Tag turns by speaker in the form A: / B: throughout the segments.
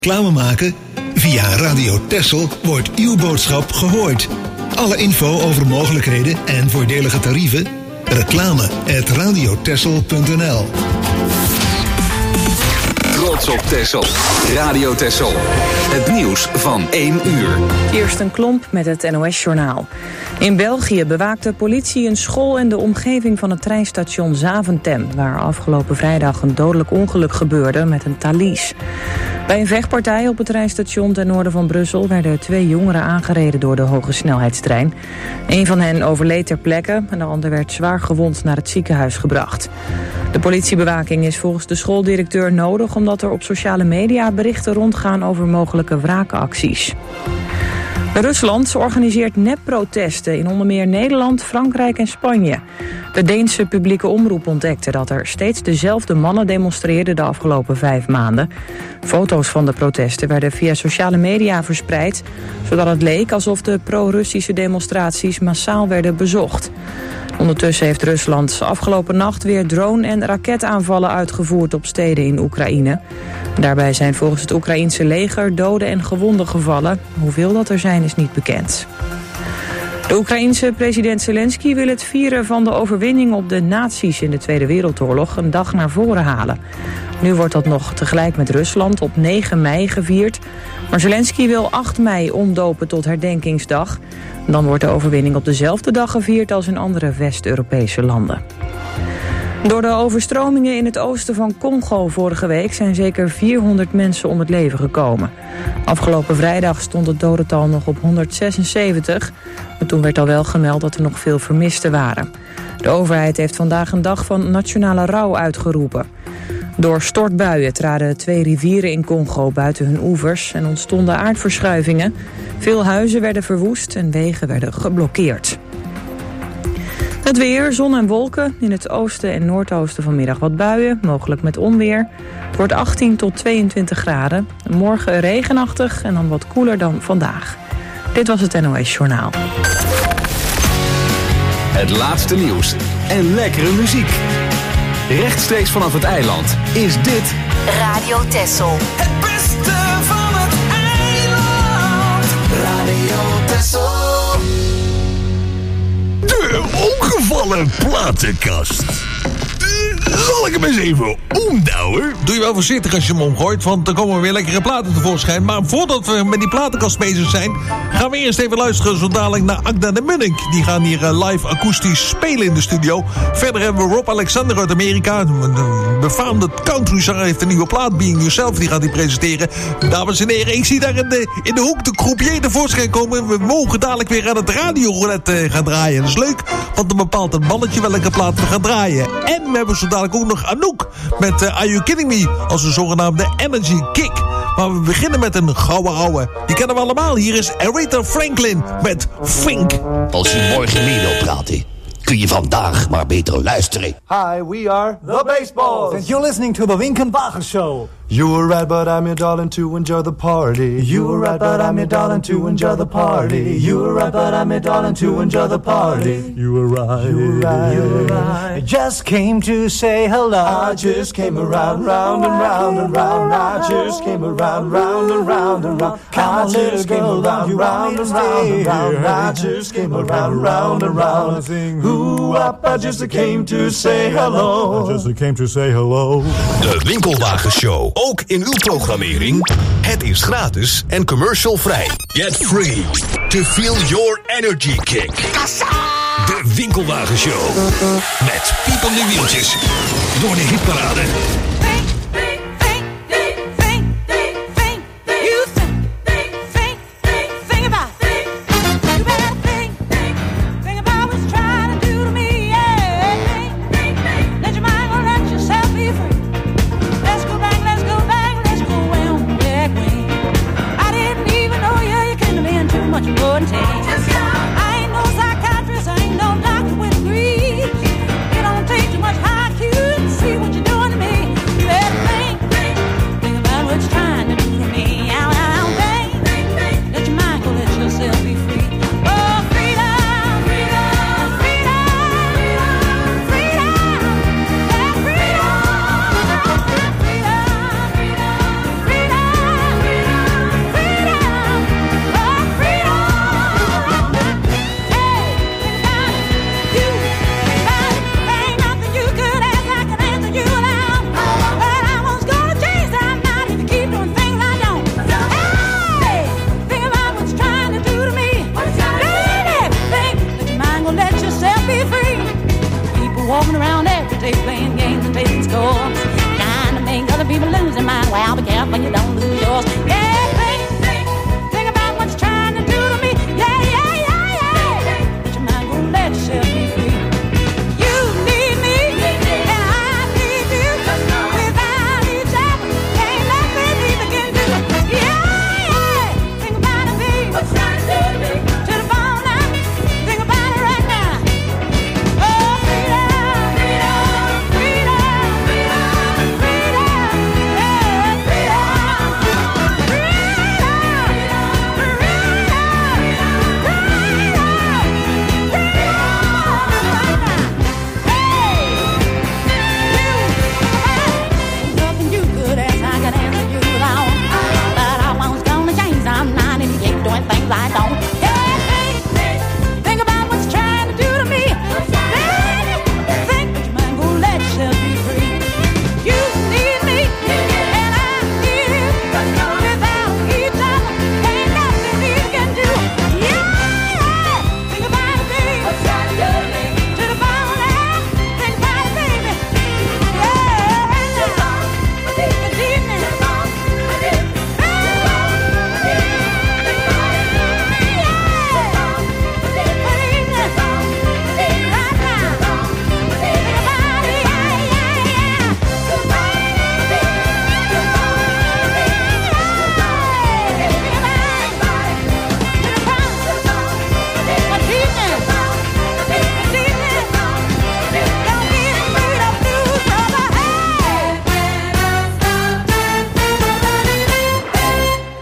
A: Reclame maken? Via Radio Texel wordt uw boodschap gehoord. Alle info over mogelijkheden en voordelige tarieven? reclame@radiotexel.nl.
B: Trots op Texel. Radio Texel. Het nieuws van 1 uur.
C: Kirsten Klomp met het NOS-journaal. In België bewaakte politie een school en de omgeving van het treinstation Zaventem, waar afgelopen vrijdag een dodelijk ongeluk gebeurde met een Thalys. Bij een vechtpartij op het treinstation ten noorden van Brussel werden 2 jongeren aangereden door de hoge snelheidstrein. Een van hen overleed ter plekke en de ander werd zwaar gewond naar het ziekenhuis gebracht. De politiebewaking is volgens de schooldirecteur nodig omdat er op sociale media berichten rondgaan over mogelijke wraakacties. Rusland organiseert nepprotesten in onder meer Nederland, Frankrijk en Spanje. De Deense publieke omroep ontdekte dat er steeds dezelfde mannen demonstreerden de afgelopen 5 maanden. Foto's van de protesten werden via sociale media verspreid, zodat het leek alsof de pro-Russische demonstraties massaal werden bezocht. Ondertussen heeft Rusland afgelopen nacht weer drone- en raketaanvallen uitgevoerd op steden in Oekraïne. Daarbij zijn volgens het Oekraïense leger doden en gewonden gevallen. Hoeveel dat er zijn is niet bekend. De Oekraïense president Zelensky wil het vieren van de overwinning op de nazi's in de Tweede Wereldoorlog een dag naar voren halen. Nu wordt dat nog tegelijk met Rusland op 9 mei gevierd. Maar Zelensky wil 8 mei omdopen tot herdenkingsdag. Dan wordt de overwinning op dezelfde dag gevierd als in andere West-Europese landen. Door de overstromingen in het oosten van Congo vorige week zijn zeker 400 mensen om het leven gekomen. Afgelopen vrijdag stond het dodental nog op 176. Maar toen werd al wel gemeld dat er nog veel vermisten waren. De overheid heeft vandaag een dag van nationale rouw uitgeroepen. Door stortbuien traden 2 rivieren in Congo buiten hun oevers en ontstonden aardverschuivingen. Veel huizen werden verwoest en wegen werden geblokkeerd. Het weer, zon en wolken. In het oosten en noordoosten vanmiddag wat buien, mogelijk met onweer. Het wordt 18 tot 22 graden. Morgen regenachtig en dan wat koeler dan vandaag. Dit was het NOS Journaal.
B: Het laatste nieuws en lekkere muziek. Rechtstreeks vanaf het eiland is dit
D: Radio Texel.
E: Het beste van het eiland. Radio Texel.
F: De ongevallen platenkast. Zal ik hem eens even omdouwen?
G: Doe je wel voorzichtig als je hem omgooit, want dan komen weer lekkere platen tevoorschijn. Maar voordat we met die platenkast bezig zijn, gaan we eerst even luisteren zo dadelijk naar Agda de Munnik. Die gaan hier live akoestisch spelen in de studio. Verder hebben we Rob Alexander uit Amerika. Een befaamde countryzanger heeft een nieuwe plaat, Being Yourself. Die gaat hij presenteren. Dames en heren, ik zie daar in de hoek de croupier tevoorschijn komen. We mogen dadelijk weer aan het radioroulette gaan draaien. Dat is leuk, want dan bepaalt het balletje welke plaat we gaan draaien. En we hebben zo dadelijk ook nog Anouk met Are You Kidding Me als een zogenaamde Energy Kick. Maar we beginnen met een gouden ouwe. Die kennen we allemaal. Hier is Aretha Franklin met Fink.
H: Als je morgen mee wilt praten, kun je vandaag maar beter luisteren.
I: Hi, we are the Baseballs.
J: And you're listening to the Winkenbacher Show.
I: You were right, but I'm your darling to enjoy the party. You were right, but I'm your darling to enjoy the party. You were right, but I'm your darling to enjoy the party.
J: You were right.
I: You were right. You were right.
J: I just came to say hello.
I: I just came around, round and round and round. I just came around, round and round and round. I just came around, round and round and round. I just came around, round and round. Ooh, I just came to say hello.
J: I just came to say hello.
F: De Winkelwagen Show. Ook in uw programmering. Het is gratis en commercialvrij. Get free to feel your energy kick. De Winkelwagen Show. Met piepende wieltjes door de hitparade.
E: It don't take too much IQ to see what you're doing to me.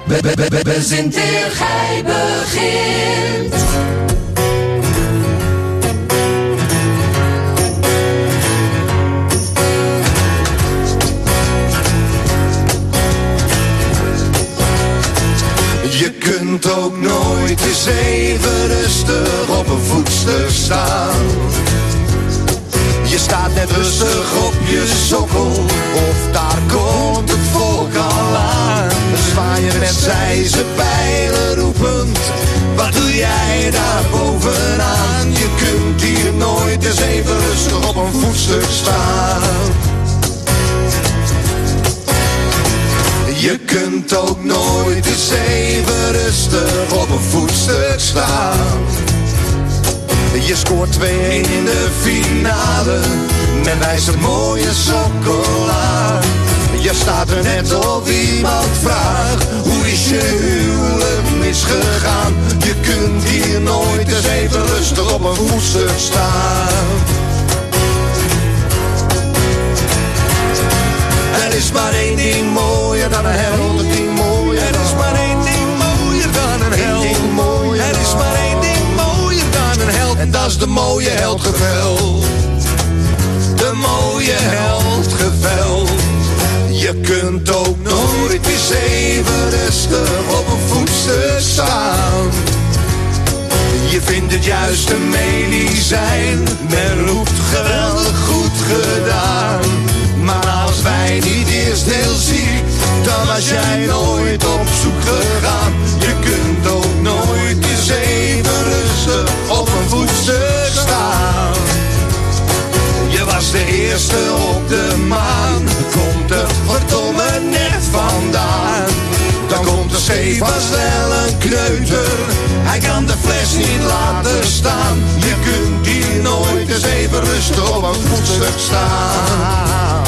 E: Bezint eer gij begint.
D: Je kunt ook nooit eens even rustig op een voetstuk staan. Je staat net rustig op je sokkel, of daar komt het volk al aan. Zwaai je met zijze pijlen roepend, wat doe jij daar bovenaan? Je kunt hier nooit eens even rustig op een voetstuk staan. Je kunt ook nooit eens even rustig op een voetstuk staan. Je scoort 2-1 in de finale, met wijze mooie sokkel. Je staat er net of iemand vraagt, hoe is je huwelijk misgegaan? Je kunt hier nooit eens even rustig op een voetstuk staan. Er is maar één ding mooier dan een held. Er is maar één ding mooier dan een held. Er is maar één ding mooier dan een held. En dat is de mooie heldgeveld. De mooie heldgeveld. Je kunt ook nooit eens even rustig op een voetstuk staan. Je vindt het juiste medicijn, men roept geweldig goed gedaan. Maar als wij niet eerst heel ziek, dan was jij nooit op zoek gegaan. Je kunt ook nooit eens even rustig op een voetstuk staan. Je was de eerste op de maan, komt er verdomme net vandaan. Dan komt er stevast wel een kneuter, hij kan de fles niet laten staan. Je kunt hier nooit eens even rustig op een voetstuk staan.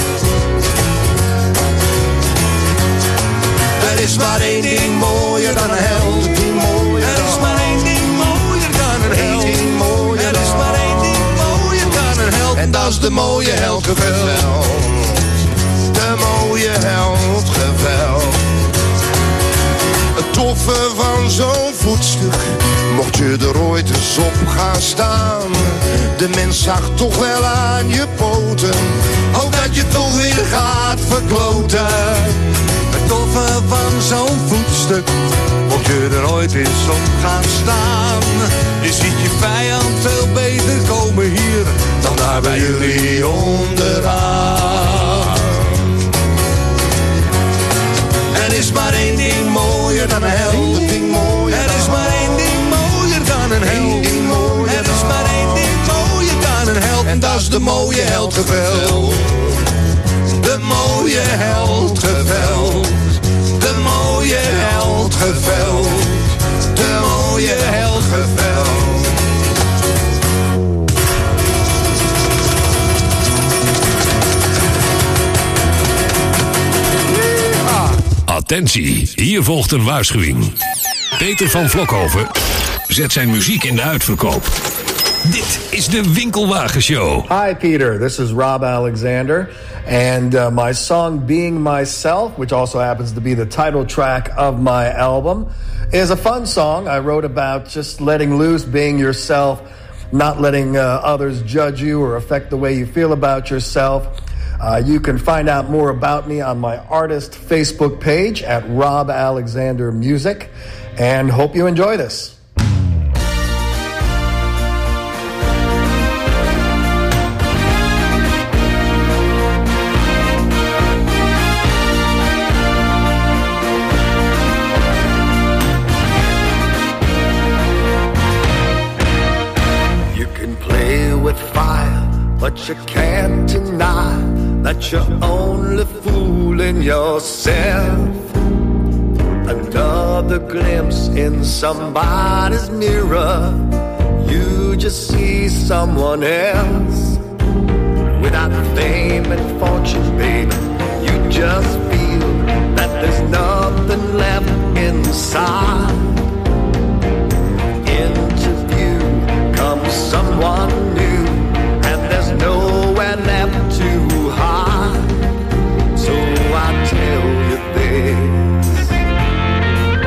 D: Er is maar één ding mooier dan een held. Er is maar één ding mooier dan een held. Er is maar één ding mooier dan een held. En dat is de mooie heldgeveld. De mooie heldgeveld. Het toffe van zo'n voetstuk, mocht je er ooit eens op gaan staan. De mens zag toch wel aan je poten, ook dat je toch weer gaat verkloten. Het toffe van zo'n voetstuk, mocht je er ooit eens op gaan staan. Je ziet je vijand veel beter komen hier, dan daar bij jullie onderaan. Er is maar één ding mooier dan een held. Er is maar één ding mooier dan een held. Er is maar één ding mooier dan een held. En dat is de mooie heldgeveld. De mooie heldgeveld. De mooie heldgeveld. De mooie heldgeveld.
F: Attentie, hier volgt een waarschuwing. Peter van Vlokhoven zet zijn muziek in de uitverkoop. Dit is de Winkelwagenshow.
K: Hi Peter, this is Rob Alexander. And my song Being Myself, which also happens to be the title track of my album, is a fun song I wrote about just letting loose, being yourself, not letting others judge you or affect the way you feel about yourself. You can find out more about me on my artist Facebook page at Rob Alexander Music, and hope you enjoy this.
D: You can play with fire, but you can't deny that you're only fooling yourself. Another glimpse in somebody's mirror, you just see someone else. Without fame and fortune, baby, you just feel that there's nothing left inside. Into view comes someone new, and there's nowhere left to hide. So I tell you this,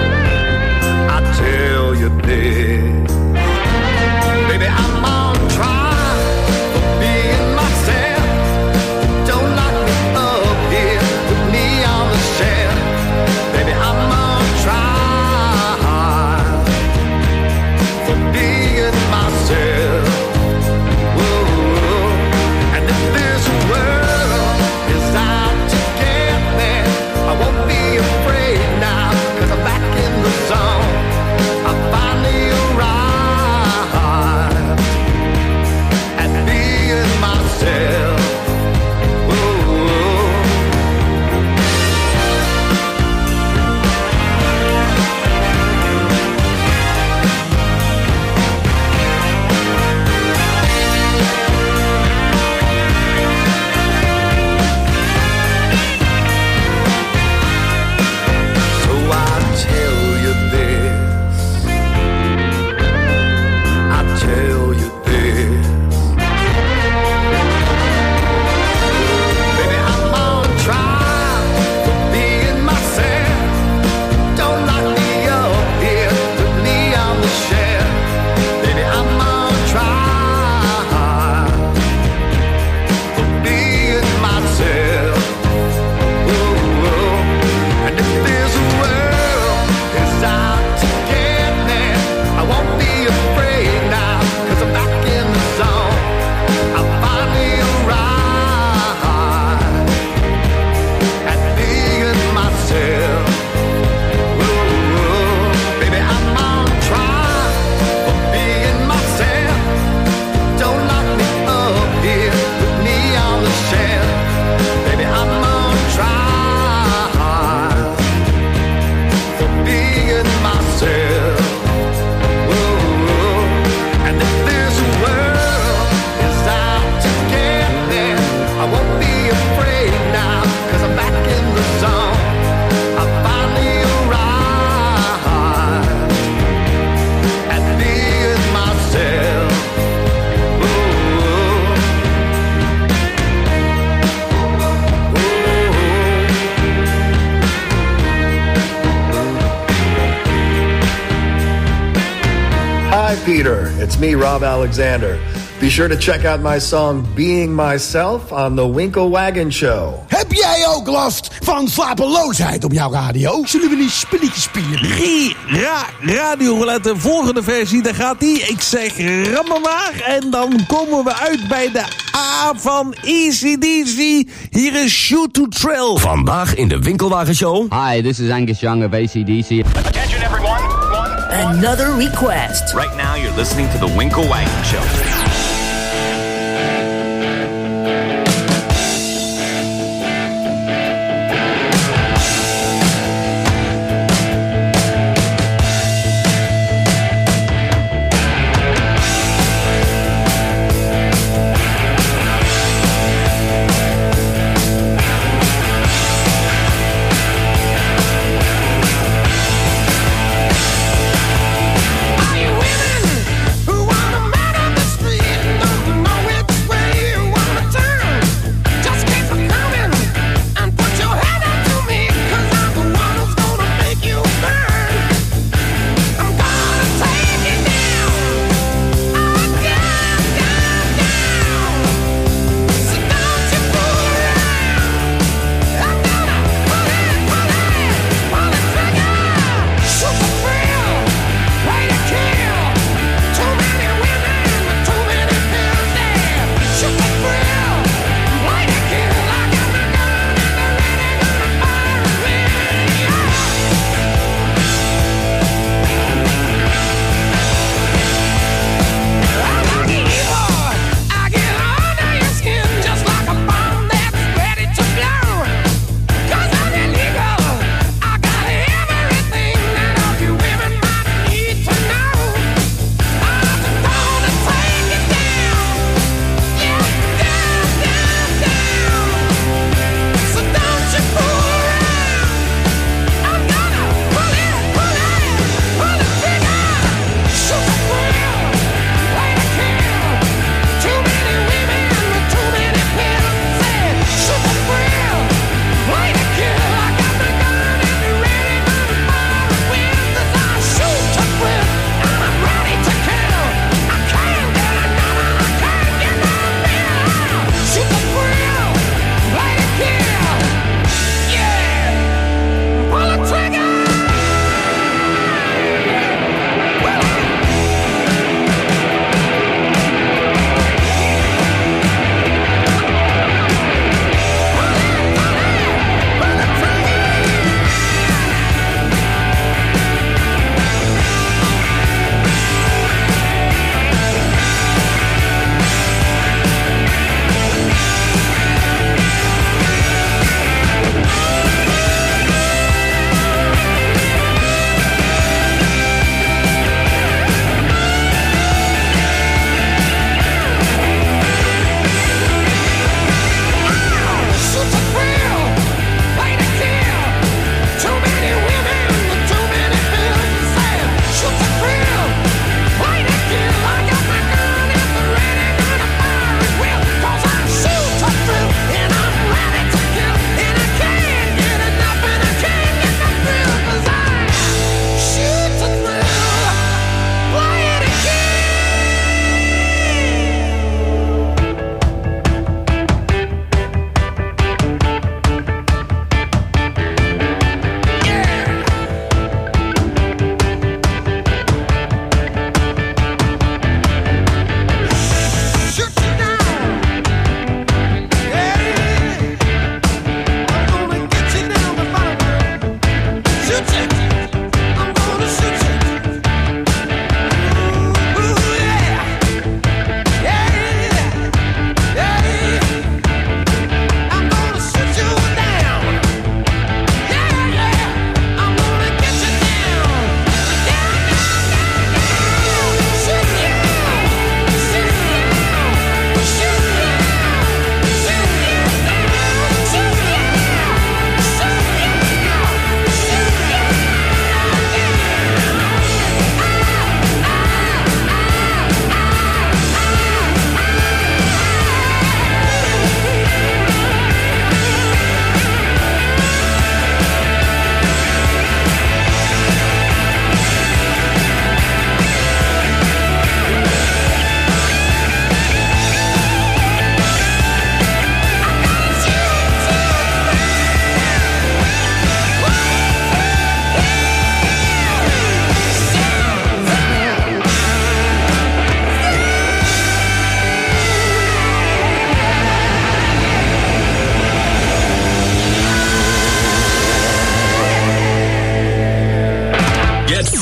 K: Hi, Peter. It's me, Rob Alexander. Be sure to check out my song Being Myself on The Winkle Wagon Show.
L: Heb jij ook last van slapeloosheid op jouw radio? Zullen we niet spelletjes spelen?
G: Radio Roulette, de volgende versie, daar gaat die. Ik zeg rammen maar. En dan komen we uit bij de A van AC/DC. Hier is Shoot to Thrill.
F: Vandaag in de Winkelwagen Show.
M: Hi, this is Angus Young of AC/DC.
N: Attention everyone.
O: Another request.
B: Right now you're listening to the Winkle Wagon Show.
D: Are you women who wanna man on the street?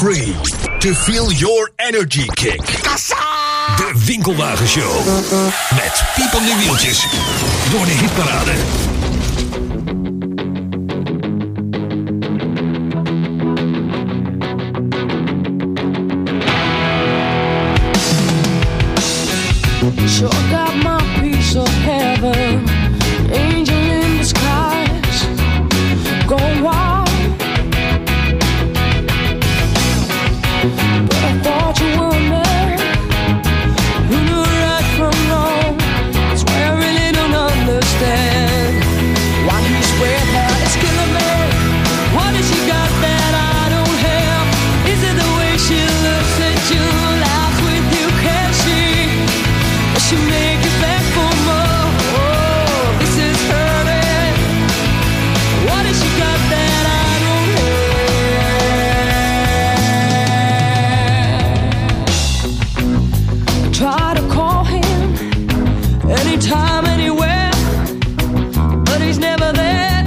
F: free to feel your energy kick. De Winkelwagenshow. Met piepende wieltjes door de hitparade.
N: Sure got my piece of heaven, angel in the skies, go wild. But I thought you were a man who knew right from wrong. That's why I really don't understand why he's with her. It's killing me. What has she got that I don't have? Is it the way she looks at you, laughs with you? Can she make it back for more? Oh, this is hurting. What has she got that I don't have? I try to call him anytime, anywhere, but he's never there.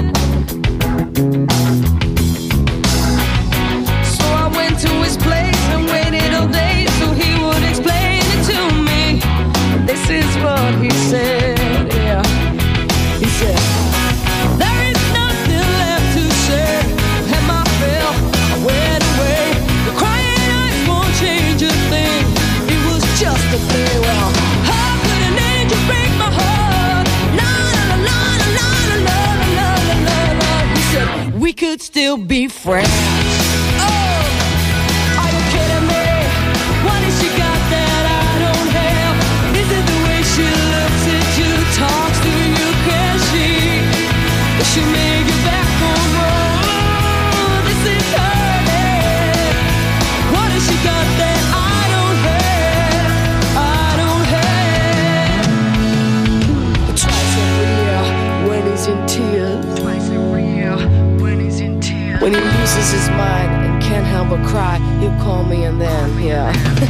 N: So I went to his place and waited all day so he would explain it to me. This is what he said, yeah. He said, there is nothing left to say. Have my fill, I went away. The crying eyes won't change a thing. It was just a play. Well, how could an angel break my heart? La la la la la la la la la la. He said, we could still be friends. Oh, are you kidding me? What has she got that I don't have? Is it the way she looks at you, talks to you? Can she make it back home? Oh, this is hurting. What has she got that I don't have? I don't have. Twice every year when he's in tears. Twice every year when he's in tears. When he loses his mind and can't help but cry, he'll call me and then, yeah.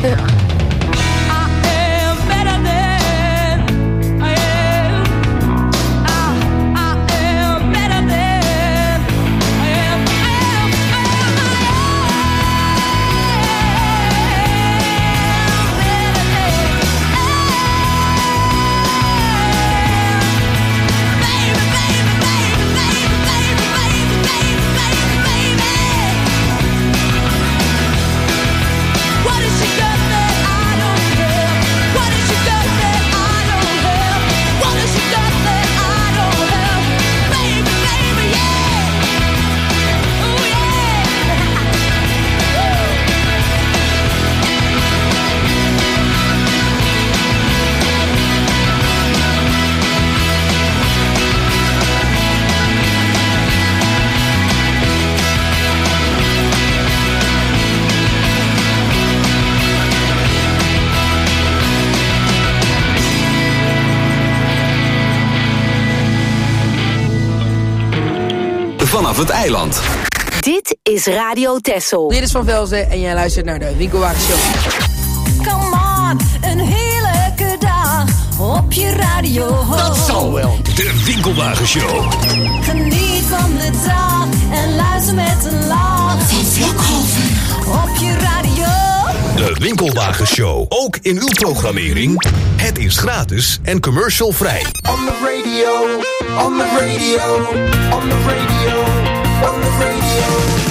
B: Vanaf het eiland.
O: Dit is Radio Texel.
P: Dit is Van Velzen en jij luistert naar de Winkelwagenshow.
E: Come on, een heerlijke dag op je radio.
F: Dat zal wel. De Winkelwagenshow.
E: Geniet van de dag en luister met een lach. Van Vlokhoven. Op je radio.
F: De Winkelwagenshow. Ook in uw programmering. Het is gratis en commercialvrij.
D: On the radio, on the radio, on the radio, on the radio.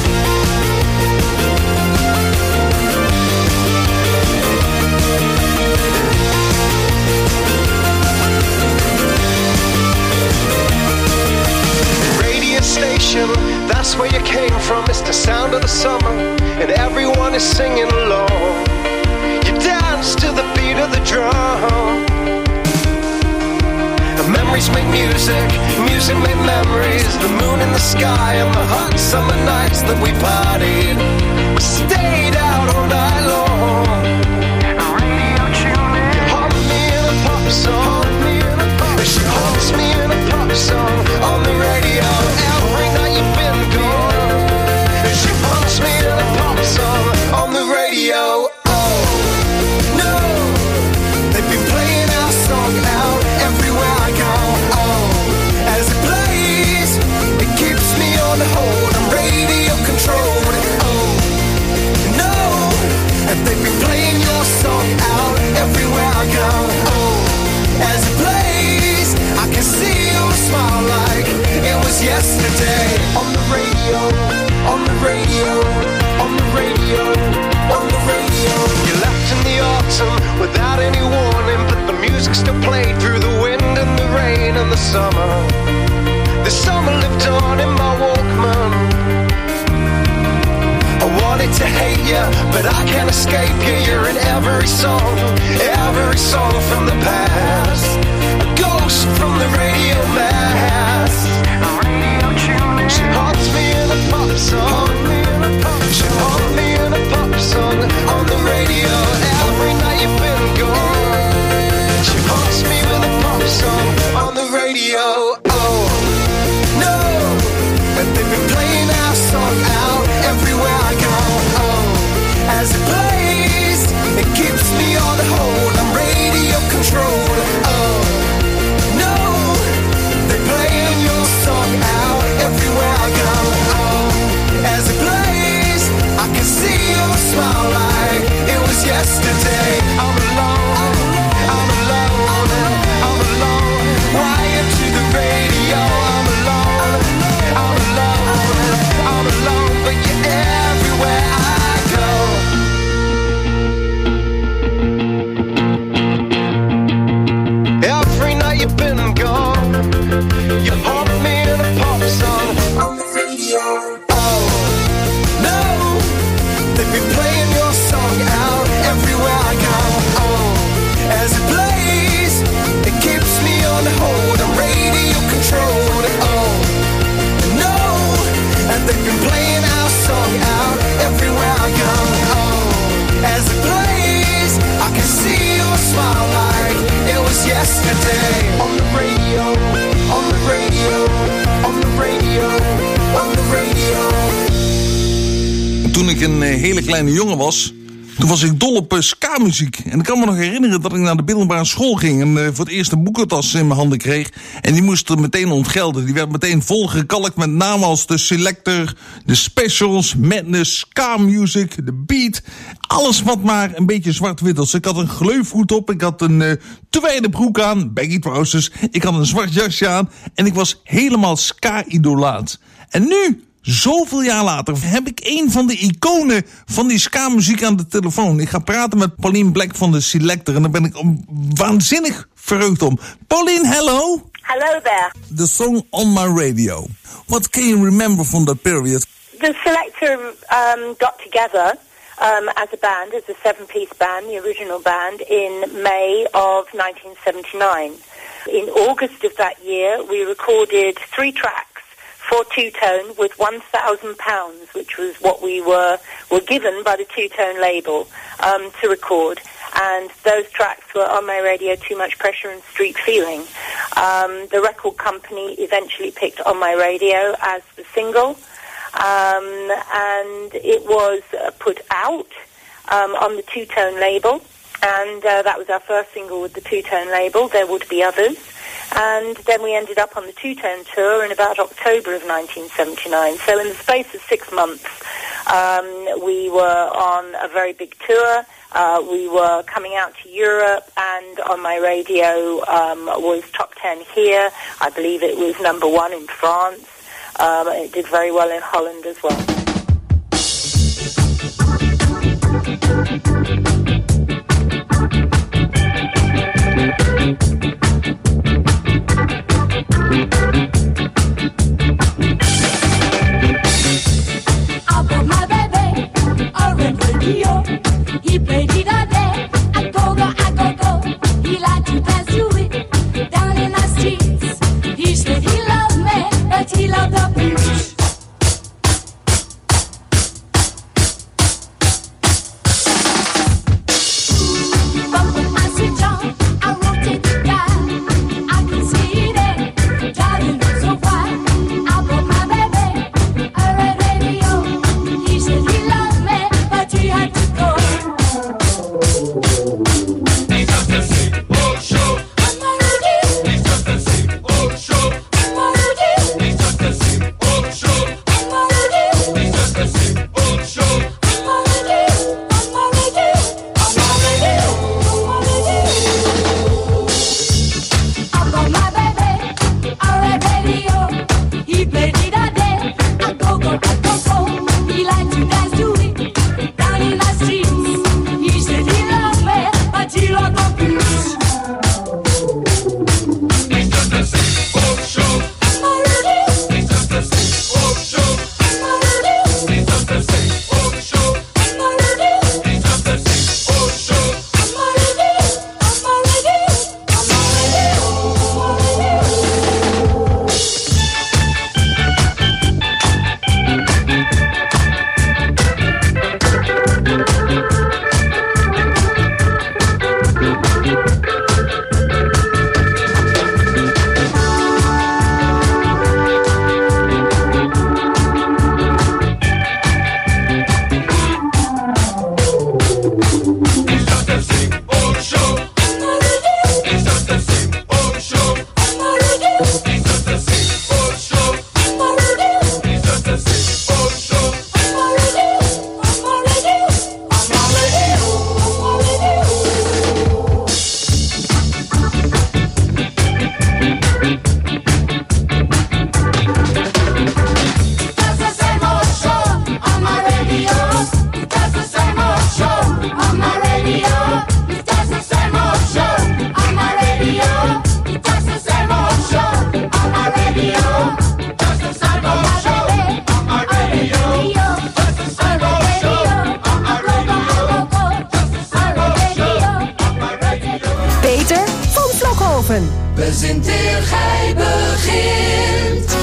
D: Radio station, that's where you came from. It's the sound of the summer, and everyone is singing along. You dance to the beat of the drum. Memories make music, music make memories. The moon in the sky on the hot summer nights that we partied. We stayed out all night long. Radio tuning. You haunt me in a pop song. She haunts me in a pop song on the radio. Every night you've been gone. She haunts me in a pop song on the radio. Oh no, they've been playing our song out everywhere I go. Oh, as it plays, it keeps me on hold. I'm radio controlled. Oh. summer. The summer lived on in my Walkman. I wanted to hate you, but I can't escape you. You're in every song from the past. A ghost from the radio mast. A radio tune. She haunts me in a pop song. She haunts me in a pop song on the radio. Every night you've been gone. She haunts me with a pop song on the radio. Oh no, but they've been playing our song out everywhere I go. Oh, as it plays, it keeps me on hold. I'm radio controlled. Oh no, they're playing your song out everywhere I go. Oh, as it plays, I can see your smile like it was yesterday. I'm alone, I'm alone, I'm alone. Wired to the radio. I'm alone, I'm alone, I'm alone. But you're everywhere I go. Every night you've been gone. You haunt me in a pop song on the radio. Oh no, they've been playing your song out everywhere I go. Oh, as it plays, it keeps me on hold. I'm radio controlled. Oh no, and they've been playing our song out everywhere I go. Oh, as it plays, I can see your smile like it was yesterday. On the radio, on the radio, on the radio, on the radio.
G: Toen ik een hele kleine jongen was, toen was ik dol op ska-muziek. En ik kan me nog herinneren dat ik naar de middelbare school ging en voor het eerst een boekentas in mijn handen kreeg. En die moest er meteen ontgelden. Die werd meteen volgekalkt met namen als de Selector, de Specials, Madness, ska-music, de Beat. Alles wat maar een beetje zwart-wit was. Ik had een gleufhoed op, ik had een te wijde broek aan, baggy trousers. Ik had een zwart jasje aan en ik was helemaal ska-idolaat. En nu, zoveel jaar later, heb ik een van de iconen van die ska-muziek aan de telefoon. Ik ga praten met Pauline Black van de Selector en daar ben ik waanzinnig verheugd om. Pauline, hello.
Q: Hello there.
G: The song On My Radio. What can you remember from that period?
Q: The Selector got together as a band, as a 7-piece band, the original band, in May of 1979. In August of that year, we recorded 3 tracks for Two-Tone with £1,000, which was what we were given by the Two-Tone label to record. And those tracks were On My Radio, Too Much Pressure and Street Feeling. The record company eventually picked On My Radio as the single, and it was put out on the Two-Tone label, and that was our first single with the Two-Tone label. There would be others. And then we ended up on the Two-Tone tour in about October of 1979. So in the space of 6 months, we were on a very big tour. We were coming out to Europe, and On My Radio was top 10 here. I believe it was number 1 in France. It did very well in Holland as well.
E: I bought my baby a red radio. He played it all day. I go go, I go go. He liked to dance to it down in the streets. 'Cause he loved me, but he loved the blues.
P: fan.
E: Bezint eer gij begint.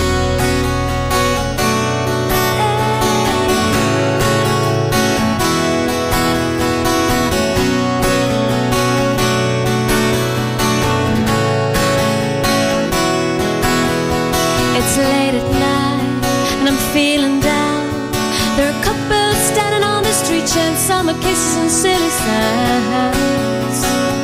R: It's late at night and I'm feeling down. There are couples standing on the street sharing summer kisses and silly sounds.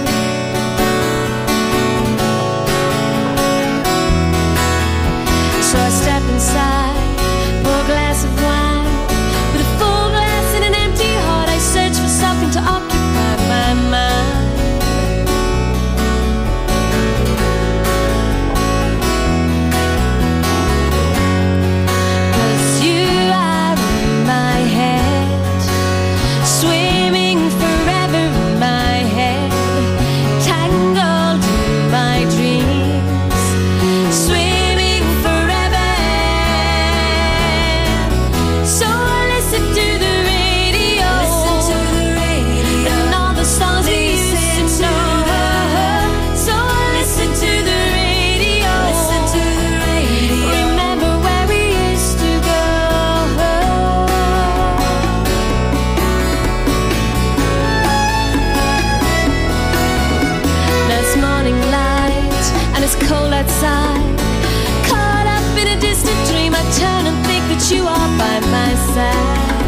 R: So I step inside, pour a glass of wine. With a full glass and an empty heart, I search for something to occupy my mind. Caught up in a distant dream, I turn and think that you are by my side.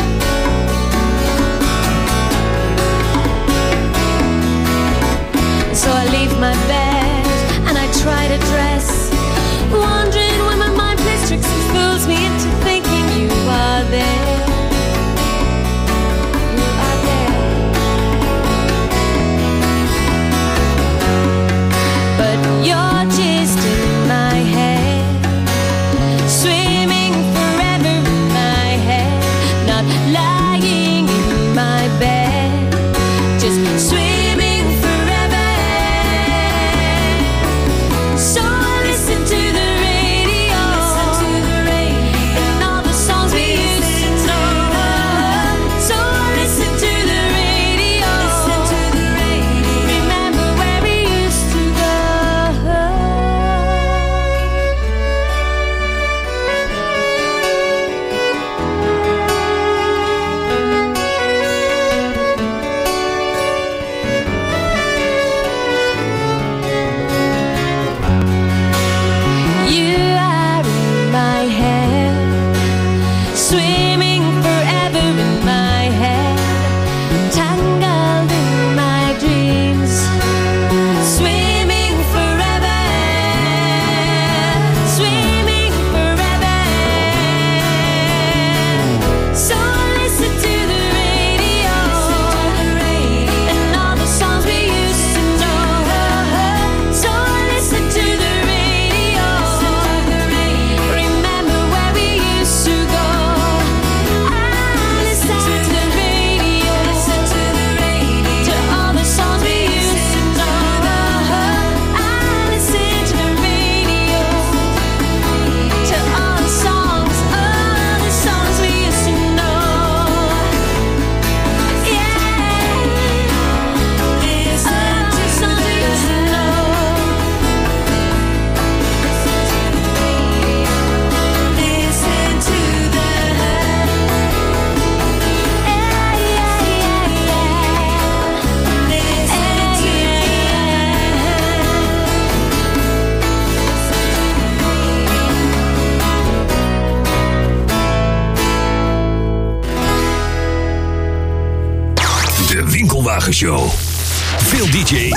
R: So I leave my bed and I try to dress, wondering when my mind plays tricks and fools me into thinking you are there. You're just in my head, swimming forever in my head, not lying in my bed, just swimming forever. So I listen to the radio, and all the songs we used to know. So I listen to the radio, remember where we used to go. Swimming forever in my head, tangled in my dreams. Swimming forever, swimming forever. So I listen to the radio, and all the songs we used to know. So I listen to the radio, remember where we used to go.
F: Show. Veel DJ.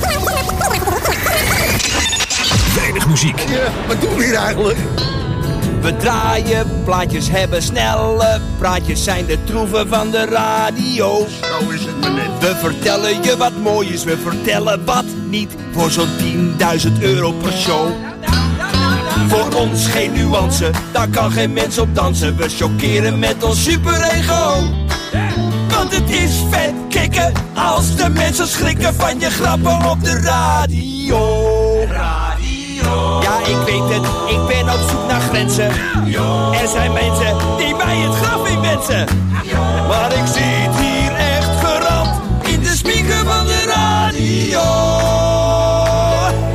F: Weinig muziek.
L: Ja, wat doen we hier eigenlijk?
S: We draaien plaatjes, hebben snelle praatjes, zijn de troeven van de radio.
L: Zo is het maar net.
S: We vertellen je wat mooi is, we vertellen wat niet. Voor zo'n 10.000 euro per show. Voor ons geen nuance, daar kan geen mens op dansen. We chockeren met ons superego. Want het is vet kicken als de mensen schrikken van je grappen op de radio. Ja, ik weet het, ik ben op zoek naar grenzen. Er zijn mensen die mij het graf inwensen. Maar ik zit hier echt geramd in de speaker van de radio.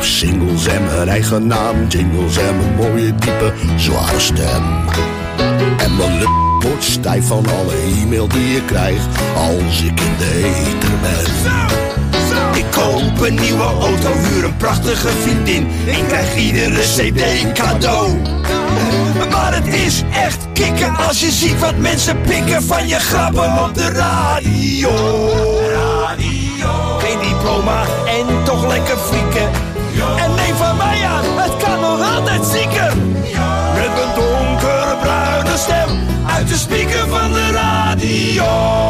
T: schreef singles en mijn eigen naam. Jingles en mijn mooie diepe zware stem. En mijn wordt stijf van alle e-mail die ik krijg als ik in de ether ben.
S: Ik koop een nieuwe auto, huur een prachtige vriendin. Ik krijg iedere cd cadeau. Maar het is echt kicken als je ziet wat mensen pikken van je grappen op de radio. Geen diploma en toch lekker frieken. En neem van mij aan, het kan nog altijd zieker. Met mijn donkerbruine stem uit de speaker van de radio.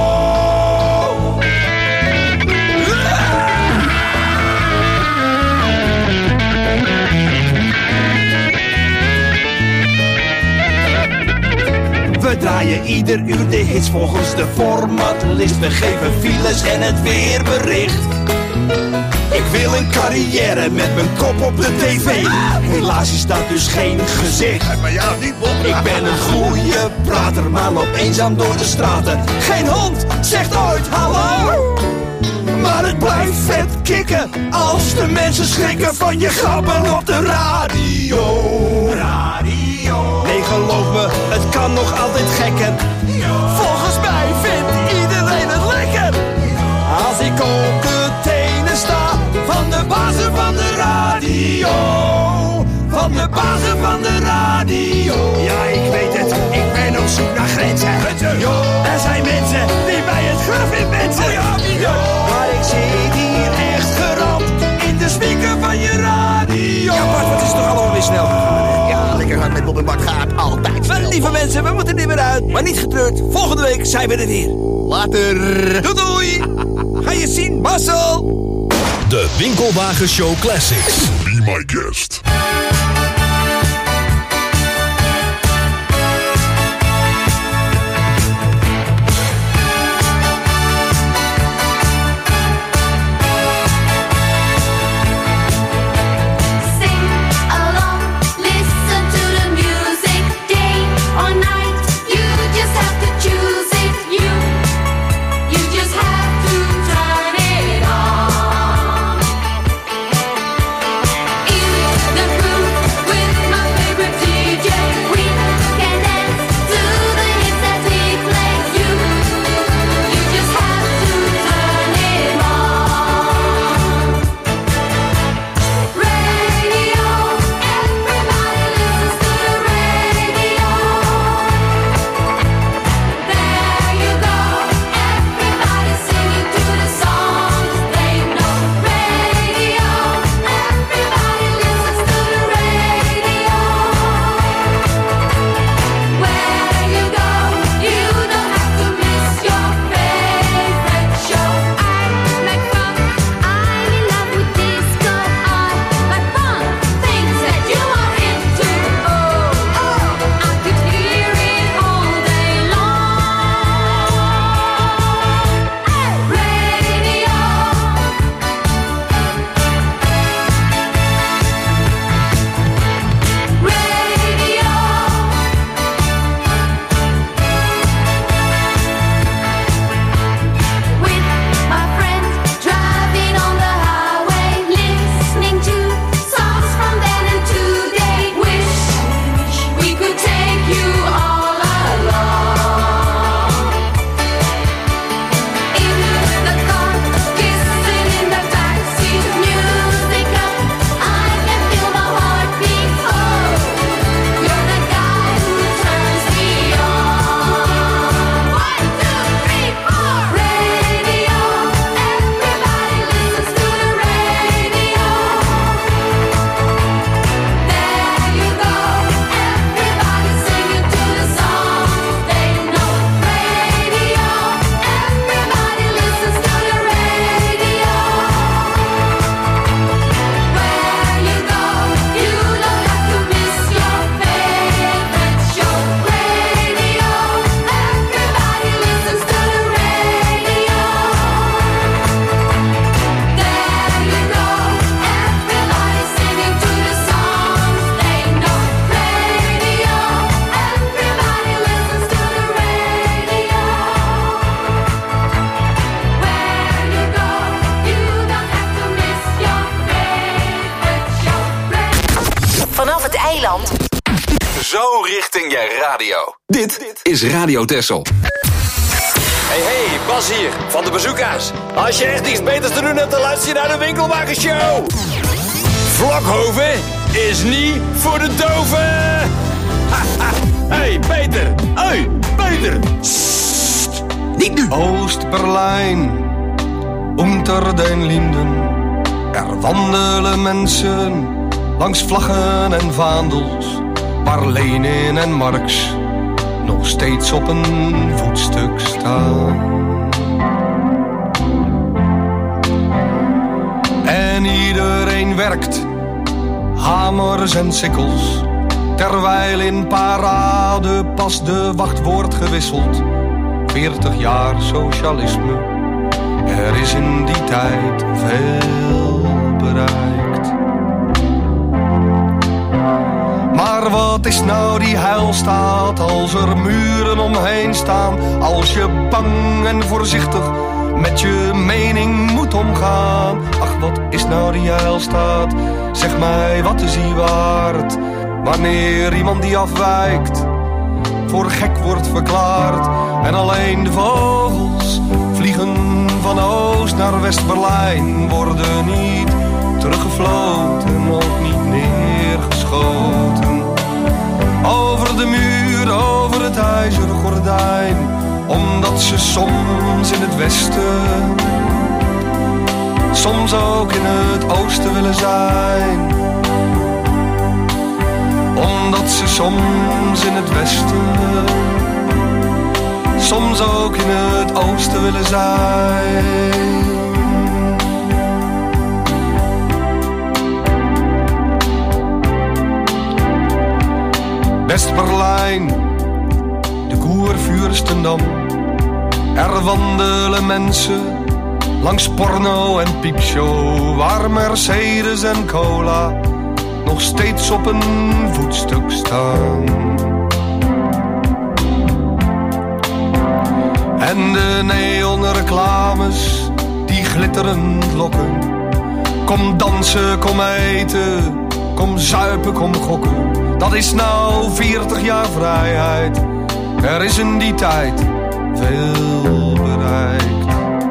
S: We draaien ieder uur de hits volgens de formatlist. We geven files en het weerbericht. Ik wil een carrière met mijn kop op de tv. Helaas is dat dus geen gezicht. Ik ben een goede prater, maar loop eenzaam door de straten. Geen hond zegt ooit hallo. Maar het blijft vet kicken als de mensen schrikken van je grappen op de radio. Nee, geloof me, het kan nog altijd gekker. Volgens mij vindt iedereen het lekker. Als ik op de tenen sta van de bazen van de radio. Van de bazen van de radio. Ja, ik weet het, ik ben op zoek naar grenzen. Er zijn mensen die bij het graf in mensen. Maar ik zit hier echt geramd in de speaker van je radio.
U: Ja, Bart, wat is toch allemaal weer snel gegaan, hè? Ja, lekker hard met Bob en Bart gaat altijd.
S: Maar lieve mensen, we moeten er weer uit. Maar niet getreurd, volgende week zijn we er weer.
U: Later.
S: Doei doei. Ga je zien, Marcel.
F: De Winkelwagenshow Classics.
T: Be my guest.
R: The
B: Zo richting je radio. Dit is Radio Texel.
S: Hey, Bas hier, van de Bazooka's. Als je echt iets beters te doen hebt, dan luister je naar de Winkelwagenshow. Vlokhoven is niet voor de doven. Hey, Peter. Hey, Peter. Sst, niet nu.
A: Oost-Berlijn, unter den Linden. Er wandelen mensen langs vlaggen en vaandels, waar Lenin en Marx nog steeds op een voetstuk staan. En iedereen werkt, hamers en sikkels, terwijl in parade pas de wacht wordt gewisseld. 40 jaar socialisme, er is in die tijd veel bereikt. Maar wat is nou die heilstaat als er muren omheen staan? Als je bang en voorzichtig met je mening moet omgaan. Ach, wat is nou die heilstaat? Zeg mij, wat is die waard? Wanneer iemand die afwijkt voor gek wordt verklaard. En alleen de vogels vliegen van Oost naar West-Berlijn, worden niet teruggefloten, ook niet neergeschoten. Over de muur, over het ijzeren gordijn, omdat ze soms in het westen, soms ook in het oosten willen zijn. Omdat ze soms in het westen, soms ook in het oosten willen zijn. West-Berlijn, de Kurfürstendam. Er wandelen mensen langs porno en piepshow, waar Mercedes en cola nog steeds op een voetstuk staan. En de neonreclames die glitterend lokken. Kom dansen, kom eten, kom zuipen, kom gokken. Dat is nou 40 jaar vrijheid. Er is in die tijd veel bereikt.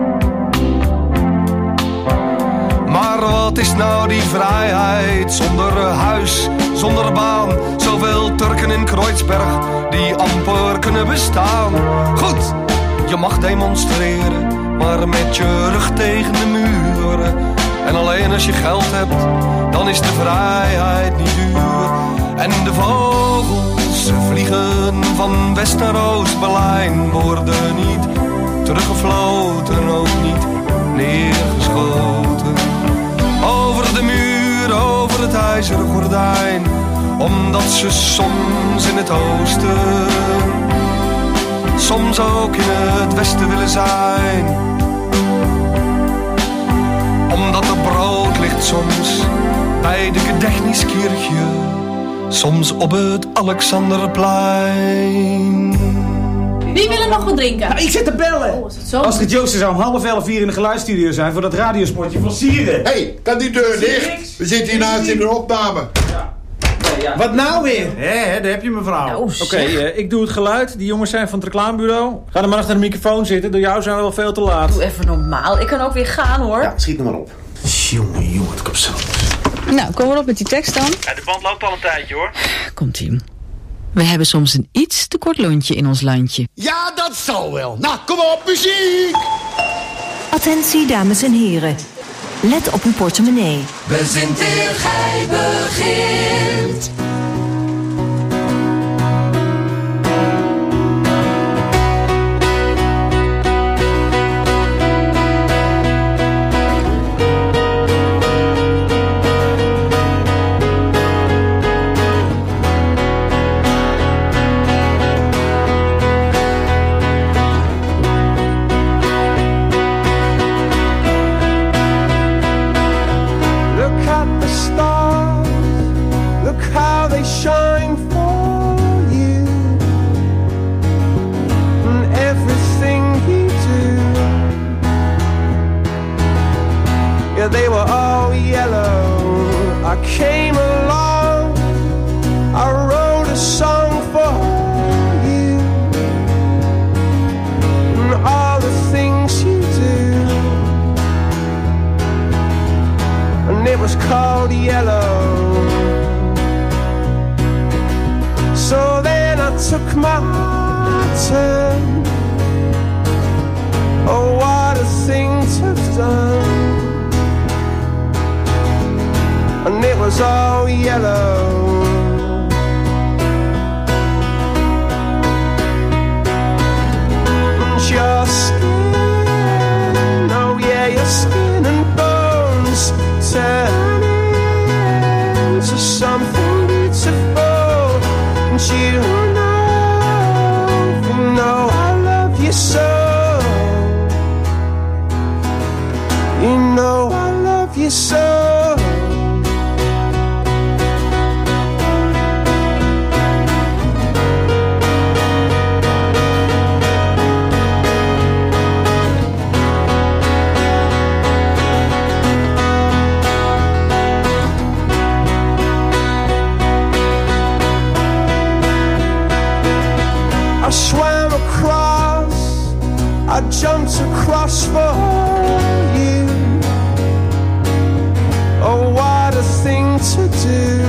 A: Maar wat is nou die vrijheid zonder huis, zonder baan? Zoveel Turken in Kreuzberg die amper kunnen bestaan. Goed, je mag demonstreren, maar met je rug tegen de muren. En alleen als je geld hebt, dan is de vrijheid niet duur. En de vogels vliegen van West naar Oost-Berlijn, worden niet teruggefloten, ook niet neergeschoten. Over de muur, over het ijzeren gordijn, omdat ze soms in het oosten, soms ook in het westen willen zijn. Omdat er brood ligt soms bij de Gedächtniskirche, soms op het Alexanderplein.
V: Wie wil er nog wat drinken?
W: Nou, ik zit te bellen.
V: Oh, is het zo?
W: Astrid Joosten zou om 3:30 in de geluidsstudio zijn voor dat radiospotje van Sieren.
X: Hé, kan die deur dicht? We zitten hiernaast in de opname.
W: Ja. Wat nou weer? Hé, daar heb je mevrouw. Nou, Oké, ik doe het geluid. Die jongens zijn van het reclamebureau. Ga er maar achter de microfoon zitten. Door jou zijn we wel veel te laat.
V: Doe even normaal. Ik kan ook weer gaan, hoor.
X: Ja, schiet er maar op.
W: Jongen, het komt zo.
V: Nou, kom maar op met die tekst dan.
W: Ja, de band loopt al een tijdje, hoor.
V: Komt-ie. We hebben soms een iets te kort lontje in ons landje.
X: Ja, dat zal wel. Nou, kom op, muziek!
Y: Attentie, dames en heren. Let op uw portemonnee.
R: We zijn eer gij begint.
I: Look at the stars, look how
C: took my turn. Oh, what a thing to have done. And it was all yellow. And your skin, oh yeah, your skin and bones turn into something beautiful. And you know I love you so. You know I love you so. I swam across, I jumped across for you. Oh, what a thing to do.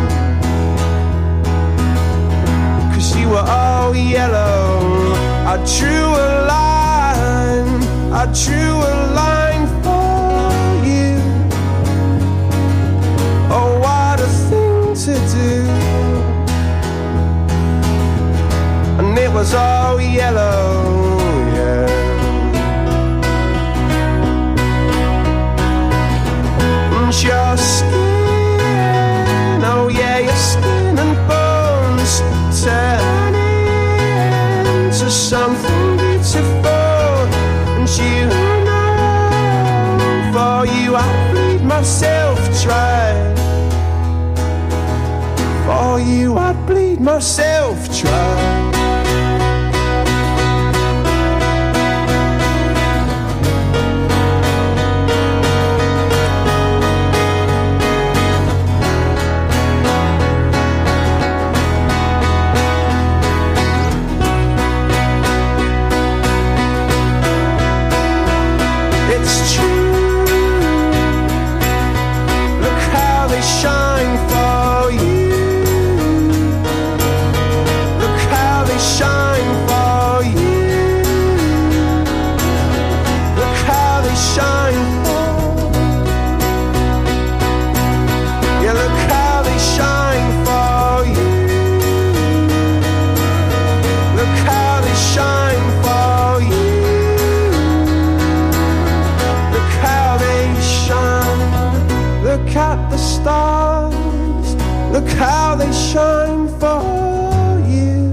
C: 'Cause you were all yellow. I drew a line, I drew a line for you. Oh, what a thing to do. And it was all yellow, yeah. And your skin, oh yeah, your skin and bones turn into something beautiful. And you know, for you I bleed myself dry. For you I'd bleed myself dry. Look how they shine for you.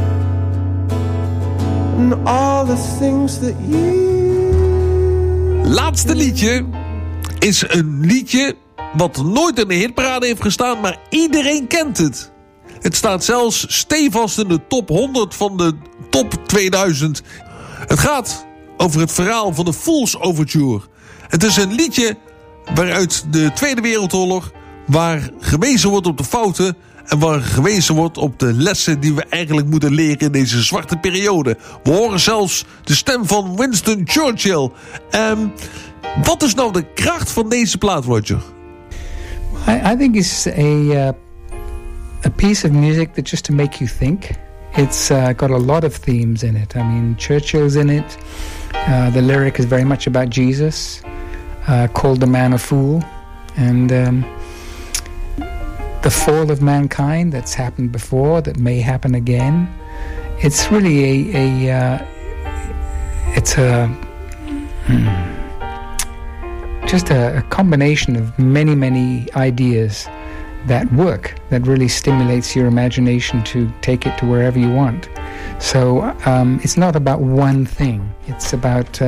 C: And all the things that you.
G: Laatste liedje is een liedje wat nooit in de hitparade heeft gestaan, maar iedereen kent het. Het staat zelfs stevast in de top 100 van de top 2000. Het gaat over het verhaal van de Fool's Overture. Het is een liedje waaruit de Tweede Wereldoorlog, waar gewezen wordt op de fouten en waar gewezen wordt op de lessen die we eigenlijk moeten leren in deze zwarte periode. We horen zelfs de stem van Winston Churchill. Wat is nou de kracht van deze plaat, Roger?
H: I think it's a piece of music that just to make you think. It's got a lot of themes in it. I mean, Churchill's in it. The lyric is very much about Jesus, called the man a fool, and the fall of mankind that's happened before, that may happen again. It's really just a combination of many ideas that work, that really stimulates your imagination to take it to wherever you want. So it's not about one thing. It's about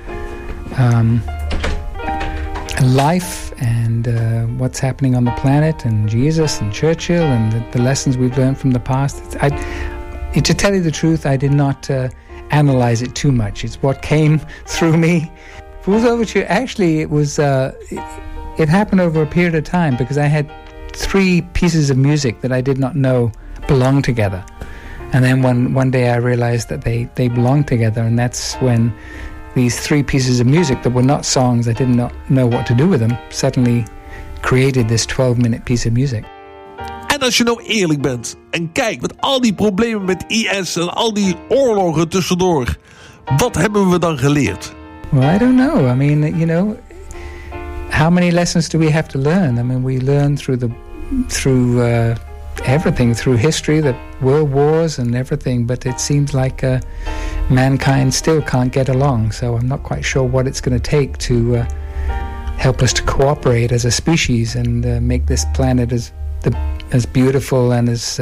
H: life and what's happening on the planet, and Jesus and Churchill and the lessons we've learned from the past. To tell you the truth, I did not analyze it too much. It's what came through me. Fool's Overture, actually, it happened over a period of time, because I had 3 pieces of music that I did not know belonged together. And then one day I realized that they belonged together, and that's when these 3 pieces of music that were not songs, I did not know what to do with them, suddenly created this 12-minute piece of music.
G: En als je nou eerlijk bent en kijkt met al die problemen met IS en al die oorlogen tussendoor, wat hebben we dan geleerd?
H: Well, I don't know. I mean, you know, how many lessons do we have to learn? I mean, we learn through everything, through history, the world wars and everything, but it seems like mankind still can't get along. So I'm not quite sure what it's going to take to help us to cooperate as a species and make this planet as beautiful and as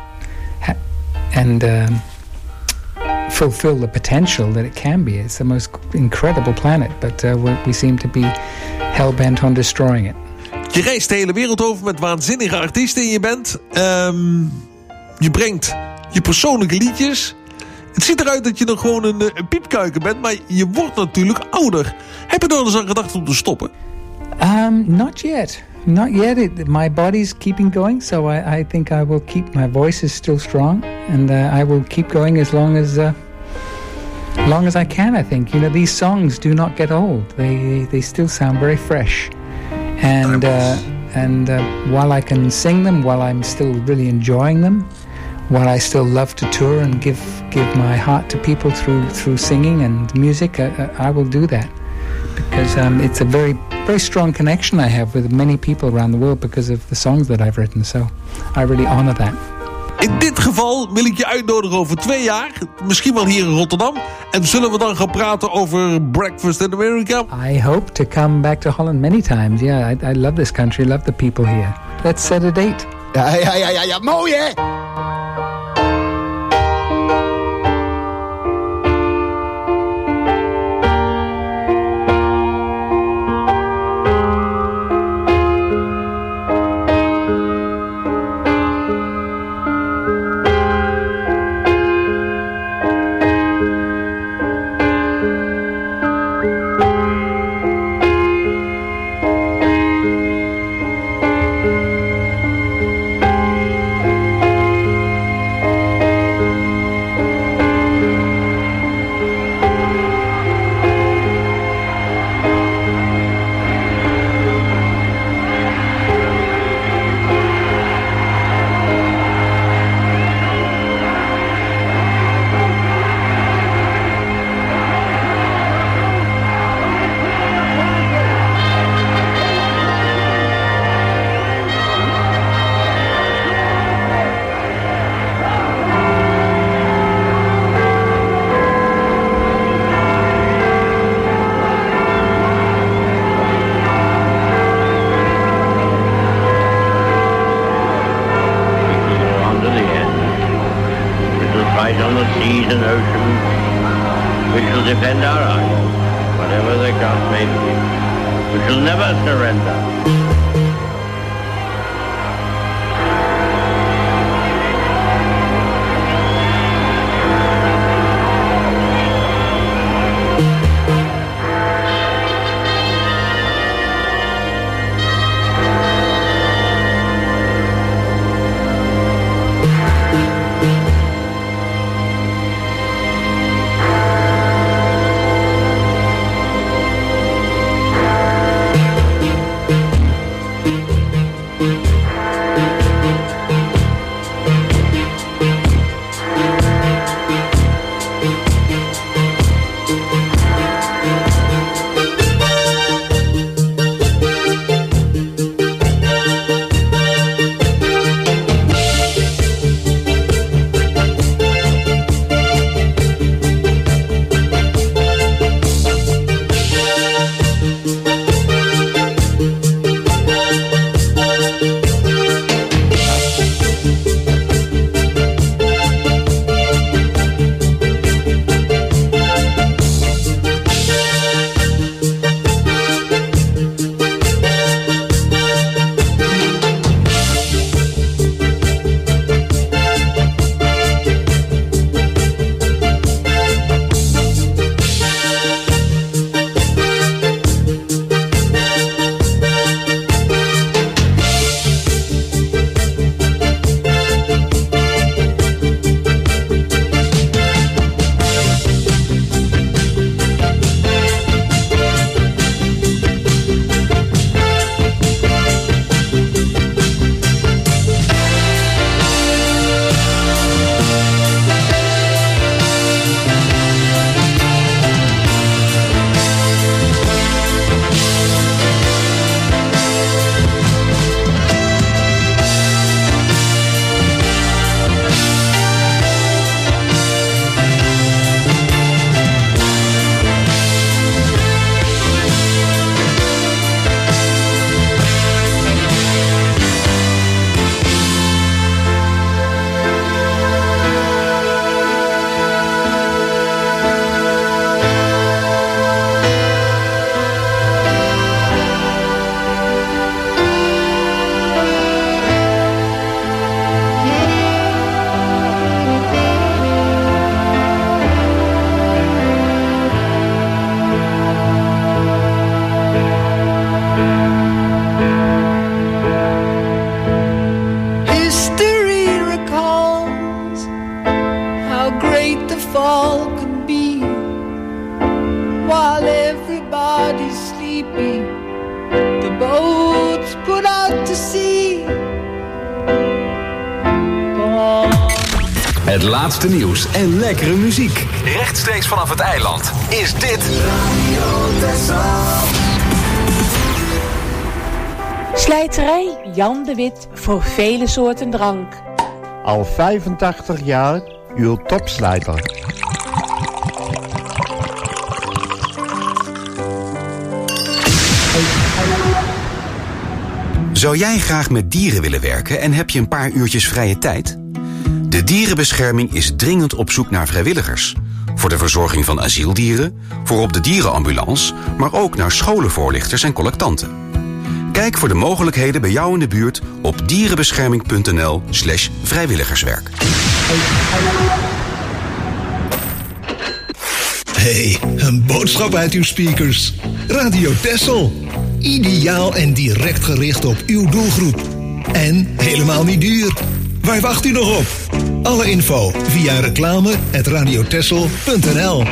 H: fulfill the potential that it can be. It's the most incredible planet, but we seem to be hell-bent on destroying it.
G: Je reist de hele wereld over met waanzinnige artiesten in je band. Je brengt je persoonlijke liedjes. Het ziet eruit dat je nog gewoon een piepkuiken bent, maar je wordt natuurlijk ouder. Heb je er eens aan gedacht om te stoppen?
H: Not yet. Not yet. My body's keeping going, so I think I will keep. My voice is still strong, and I will keep going as long as I can. I think, you know, these songs do not get old. They still sound very fresh, and while I can sing them, while I'm still really enjoying them, while I still love to tour and give my heart to people through singing and music, I will do that. Because it's a very, very strong connection I have with many people around the world because of the songs that I've written. So I really honor that.
G: In dit geval wil ik je uitnodigen over 2 jaar. Misschien wel hier in Rotterdam. En zullen we dan gaan praten over Breakfast in America?
H: I hope to come back to Holland many times. Yeah, I love this country. I love the people here. Let's set a date.
L: Ja, mooi hè?
J: defend our island, whatever the cost may be. We shall never surrender.
D: fall can be while everybody's sleeping. The boats put out to sea.
B: Het laatste nieuws en lekkere muziek. Rechtstreeks vanaf het eiland is dit Radio Texel.
K: Slijterij Jan de Wit voor vele soorten drank.
M: Al 85 jaar uw topslijter.
N: Zou jij graag met dieren willen werken en heb je een paar uurtjes vrije tijd? De Dierenbescherming is dringend op zoek naar vrijwilligers. Voor de verzorging van asieldieren, voor op de dierenambulance, maar ook naar scholenvoorlichters en collectanten. Kijk voor de mogelijkheden bij jou in de buurt op dierenbescherming.nl/vrijwilligerswerk.
O: Hey, een boodschap uit uw speakers. Radio Texel. Ideaal en direct gericht op uw doelgroep. En helemaal niet duur. Waar wacht u nog op? Alle info via reclame@radiotexel.nl.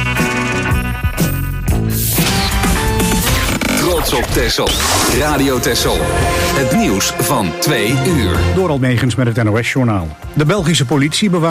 B: Trots op Texel. Radio Texel. Het nieuws van 2 uur.
Z: Dorald Megens met het NOS-journaal. De Belgische politie bewaart